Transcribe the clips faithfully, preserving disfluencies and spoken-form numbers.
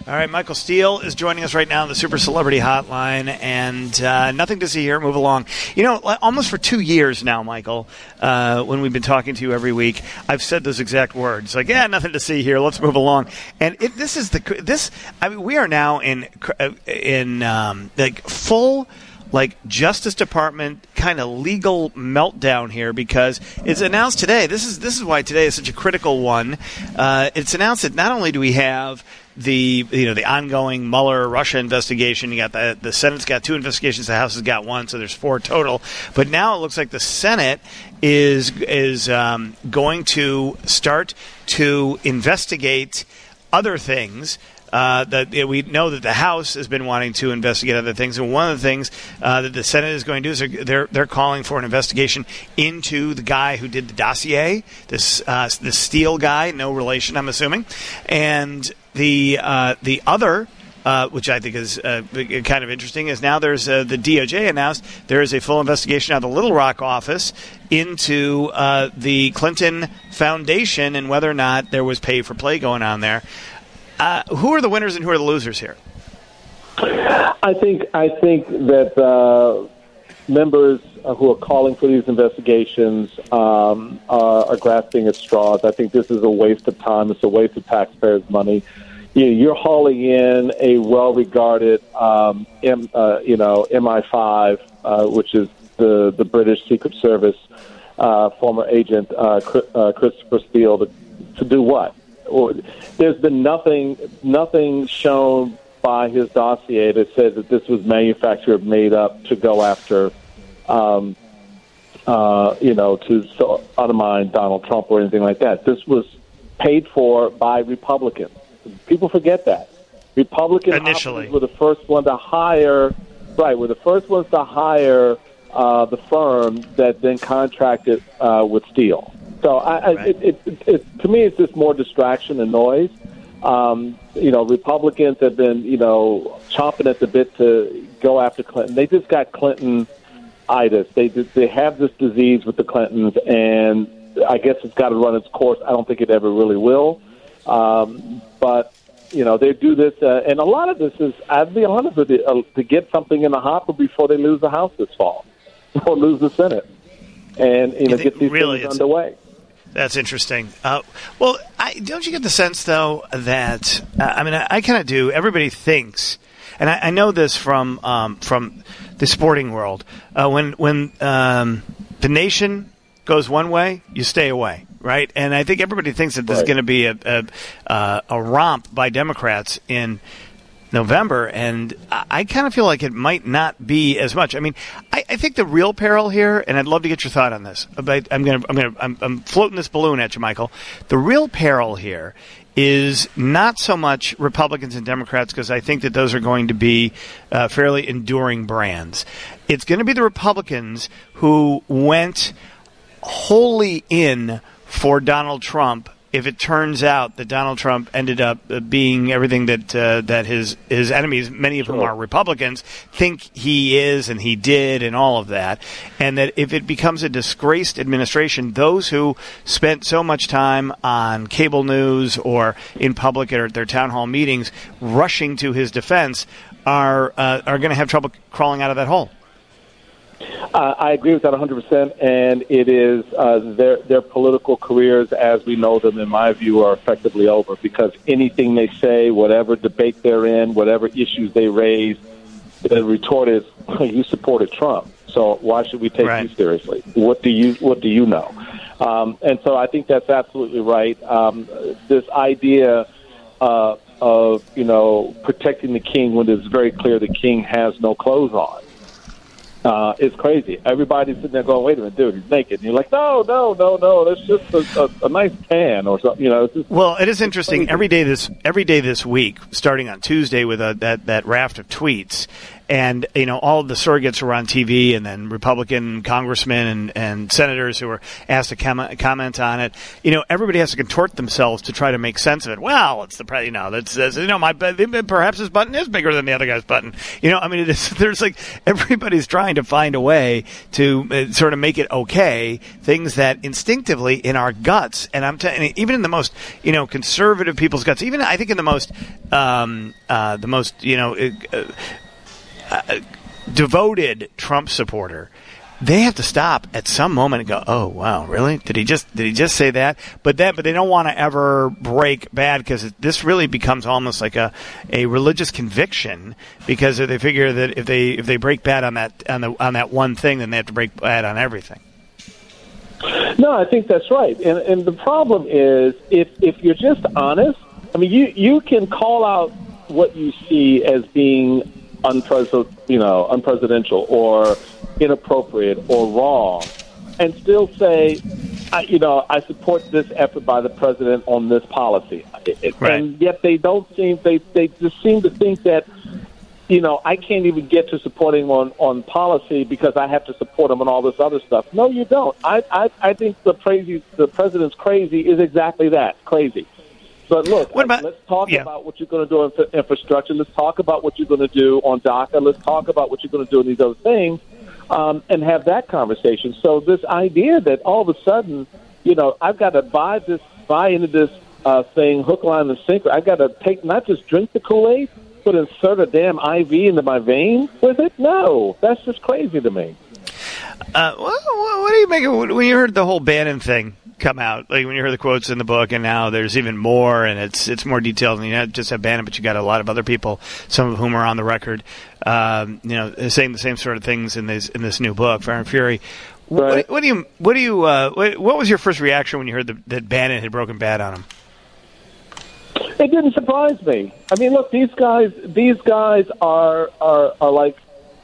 All right, Michael Steele is joining us right now on the Super Celebrity Hotline, and uh, nothing to see here. Move along. You know, almost for two years now, Michael, uh, when we've been talking to you every week, I've said those exact words. Like, yeah, nothing to see here. Let's move along. And it, this is the this. I mean, we are now in in um, like full. like Justice Department kind of legal meltdown here, because it's announced today. This is this is why today is such a critical one. Uh, it's announced that not only do we have the you know the ongoing Mueller Russia investigation, you got the the Senate's got two investigations, the House has got one, so there's four total. But now it looks like the Senate is is um, going to start to investigate other things. Uh, that we know that the House has been wanting to investigate other things, and one of the things uh, that the Senate is going to do is they're, they're they're calling for an investigation into the guy who did the dossier, this uh, the Steele guy, no relation, I'm assuming, and the uh, the other. Uh, which I think is uh, kind of interesting, is now there's uh, the D O J announced there is a full investigation out of the Little Rock office into uh, the Clinton Foundation and whether or not there was pay for play going on there. Uh, who are the winners and who are the losers here? I think I think that uh, members who are calling for these investigations um, are, are grasping at straws. I think this is a waste of time. It's a waste of taxpayers' money. You know, you're hauling in a well-regarded, um, M, uh, you know, M I five, uh, which is the the British Secret Service uh, former agent uh, uh, Christopher Steele, to, to do what? Or there's been nothing nothing shown by his dossier that says that this was manufactured, made up to go after, um, uh, you know, to so undermine Donald Trump or anything like that. This was paid for by Republicans. People forget that. Republican initially were the first one to hire, right, were the first ones to hire uh, the firm that then contracted uh, with Steele. So I, right. it, it, it, it, to me, it's just more distraction and noise. Um, you know, Republicans have been, you know, chomping at the bit to go after Clinton. They just got Clinton-itis. They they have this disease with the Clintons, and I guess it's got to run its course. I don't think it ever really will. Um, but, you know, they do this, uh, and a lot of this is, I'll be honest with you, uh, to get something in the hopper before they lose the House this fall or lose the Senate, and, you know, get these really things underway. That's interesting. Uh, well, I, don't you get the sense, though, that, uh, I mean, I, I kind of do. Everybody thinks, and I, I know this from um, from the sporting world, uh, when, when um, the nation goes one way, you stay away, right? And I think everybody thinks that this right. is going to be a, a, uh, a romp by Democrats in November, and I, I kind of feel like it might not be as much. I mean, I, I think the real peril here, and I'd love to get your thought on this. But I'm going to, I'm going to, I'm, I'm floating this balloon at you, Michael. The real peril here is not so much Republicans and Democrats, because I think that those are going to be uh, fairly enduring brands. It's going to be the Republicans who went wholly in for Donald Trump if it turns out that Donald Trump ended up being everything that uh, that his his enemies, many of whom are Republicans, think he is and he did and all of that, and that if it becomes a disgraced administration, those who spent so much time on cable news or in public or at their town hall meetings rushing to his defense are uh, are going to have trouble crawling out of that hole. Uh, I agree with that one hundred percent, and it is uh, their their political careers, as we know them, in my view, are effectively over, because anything they say, whatever debate they're in, whatever issues they raise, the retort is, you supported Trump, so why should we take right. you seriously? What do you What do you know? Um, and so I think that's absolutely right. Um, this idea uh, of, you know, protecting the king when it's very clear the king has no clothes on. Uh, it's crazy. Everybody's sitting there going, wait a minute, dude, he's naked. And you're like, no, no, no, no, that's just a, a, a nice tan or something. You know, it's just, well, it is interesting. Every day this every day this week, starting on Tuesday with a, that, that raft of tweets, and you know all of the surrogates were on T V, and then Republican congressmen and, and senators who were asked to com- comment on it. You know, everybody has to contort themselves to try to make sense of it. Well, it's the pre- you know that's, that's you know my perhaps his button is bigger than the other guy's button. You know, I mean, it is, there's like everybody's trying to find a way to uh, sort of make it okay. Things that instinctively in our guts, and I'm telling even in the most you know conservative people's guts, even I think in the most um, uh, the most you know uh, uh, devoted Trump supporter, they have to stop at some moment and go, "Oh, wow, really? Did he just did he just say that?" But that, but they don't want to ever break bad because this really becomes almost like a, a religious conviction because they figure that if they if they break bad on that on the on that one thing, then they have to break bad on everything. No, I think that's right. And and the problem is if if you're just honest, I mean, you you can call out what you see as being unpres- you know, unpresidential or inappropriate or wrong, and still say, I, you know, I support this effort by the president on this policy. It, right. And yet they don't seem they they just seem to think that, you know, I can't even get to supporting on, on policy because I have to support him on all this other stuff. No, you don't. I I, I think the crazy the president's crazy is exactly that, crazy. But look, what about, let's talk yeah. about what you're going to do in infrastructure. Let's talk about what you're going to do on DACA. Let's talk about what you're going to do in these other things, um, and have that conversation. So this idea that all of a sudden, you know, I've got to buy this, buy into this uh, thing, hook, line, and sinker. I've got to take not just drink the Kool-Aid, but insert a damn I V into my vein with it. No, that's just crazy to me. Uh, what, what do you make of when you heard the whole Bannon thing come out? Like when you heard the quotes in the book, and now there's even more, and it's it's more detailed. And you not just have Bannon, but you got a lot of other people, some of whom are on the record, um, you know, saying the same sort of things in this in this new book, Fire and Fury. Right. What, what do you what do you uh, what, what was your first reaction when you heard the, that Bannon had broken bad on him? It didn't surprise me. I mean, look, these guys these guys are are, are like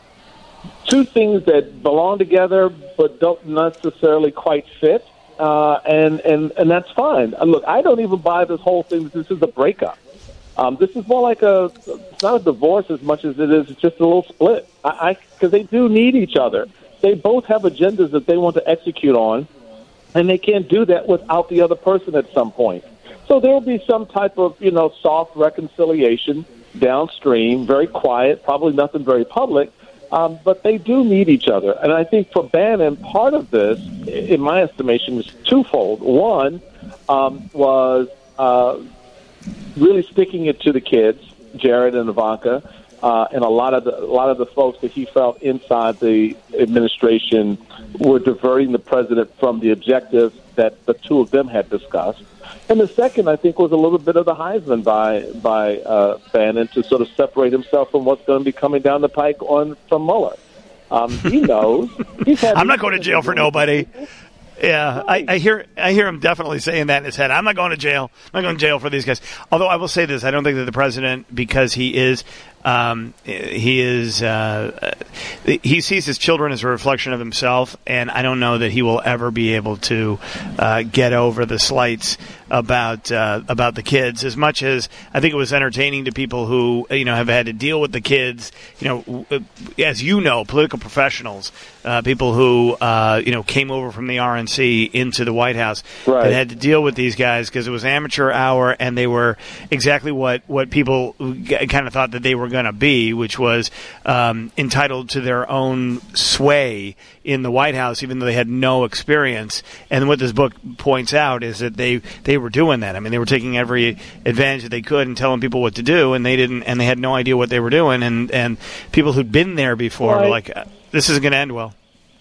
two things that belong together but don't necessarily quite fit. Uh, and, and, and that's fine. Uh, look, I don't even buy this whole thing that this is a breakup. Um, this is more like a, it's not a divorce as much as it is, it's just a little split. I, because they do need each other. They both have agendas that they want to execute on, and they can't do that without the other person at some point. So there will be some type of, you know, soft reconciliation downstream, very quiet, probably nothing very public. Um, but they do need each other. And I think for Bannon, part of this, in my estimation, is twofold. One um, was uh, really sticking it to the kids, Jared and Ivanka, uh, and a lot of the, a lot of the folks that he felt inside the administration were diverting the president from the objectives that the two of them had discussed. And the second, I think, was a little bit of the Heisman by by uh, Bannon to sort of separate himself from what's going to be coming down the pike on from Mueller. Um, he knows. He's had I'm not going to jail for nobody. Yeah, I, I hear I hear him definitely saying that in his head. I'm not going to jail. I'm not going to jail for these guys. Although I will say this, I don't think that the president, because he is um, he is uh, he sees his children as a reflection of himself, and I don't know that he will ever be able to uh, get over the slights about uh, about the kids. As much as I think it was entertaining to people who you know have had to deal with the kids, you know, as you know, political professionals, uh, people who uh, you know came over from the R N C into the White House, right, that had to deal with these guys because it was amateur hour, and they were exactly what what people kind of thought that they were going to be, which was um, entitled to their own sway in the White House, even though they had no experience. And what this book points out is that they they were doing that. I mean, they were taking every advantage that they could and telling people what to do, and they didn't, and they had no idea what they were doing. And and people who'd been there before right. were like, "This isn't going to end well."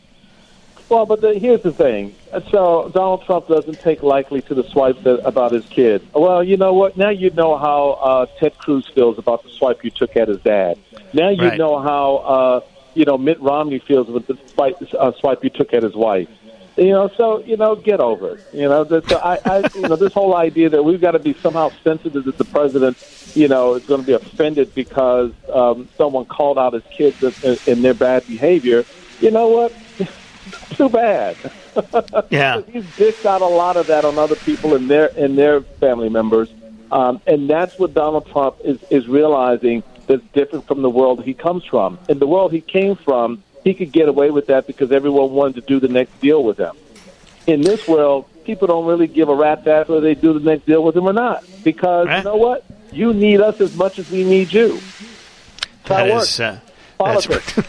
Well, but the, here's the thing. So Donald Trump doesn't take lightly to the swipes that, about his kid. Well, you know what? Now you know how uh, Ted Cruz feels about the swipe you took at his dad. Now you right. know how uh, you know Mitt Romney feels with the swipe, uh, swipe you took at his wife. You know, so you know, get over it. You know, this, I, I, you know, this whole idea that we've got to be somehow sensitive that the president, you know, is going to be offended because um, someone called out his kids in, in their bad behavior. You know what? Too bad. Yeah, he's dished out a lot of that on other people and their and their family members, um, and that's what Donald Trump is is realizing. that's different from the world he comes from. In the world he came from, he could get away with that because everyone wanted to do the next deal with him. In this world, people don't really give a rat's ass whether they do the next deal with him or not. Because, right. you know what? You need us as much as we need you. That's how it works. Uh, Politics.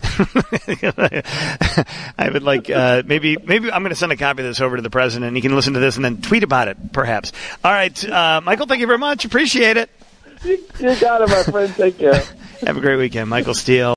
I would like uh, maybe maybe I'm going to send a copy of this over to the president. And he can listen to this and then tweet about it, perhaps. All right, uh, Michael, thank you very much. Appreciate it. You, you got it, my friend. Take care. Have a great weekend. Michael Steele.